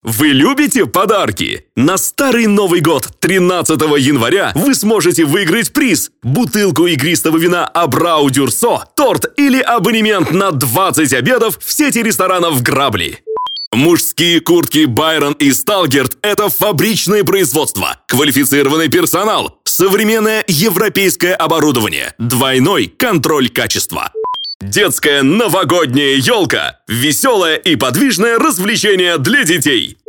Вы любите подарки? На Старый Новый год 13 января вы сможете выиграть приз – бутылку игристого вина Абрау Дюрсо, торт или абонемент на 20 обедов в сети ресторанов «Грабли». Мужские куртки Байрон и Сталгерт – это фабричное производство, квалифицированный персонал, современное европейское оборудование, двойной контроль качества. Детская новогодняя елка – веселое и подвижное развлечение для детей.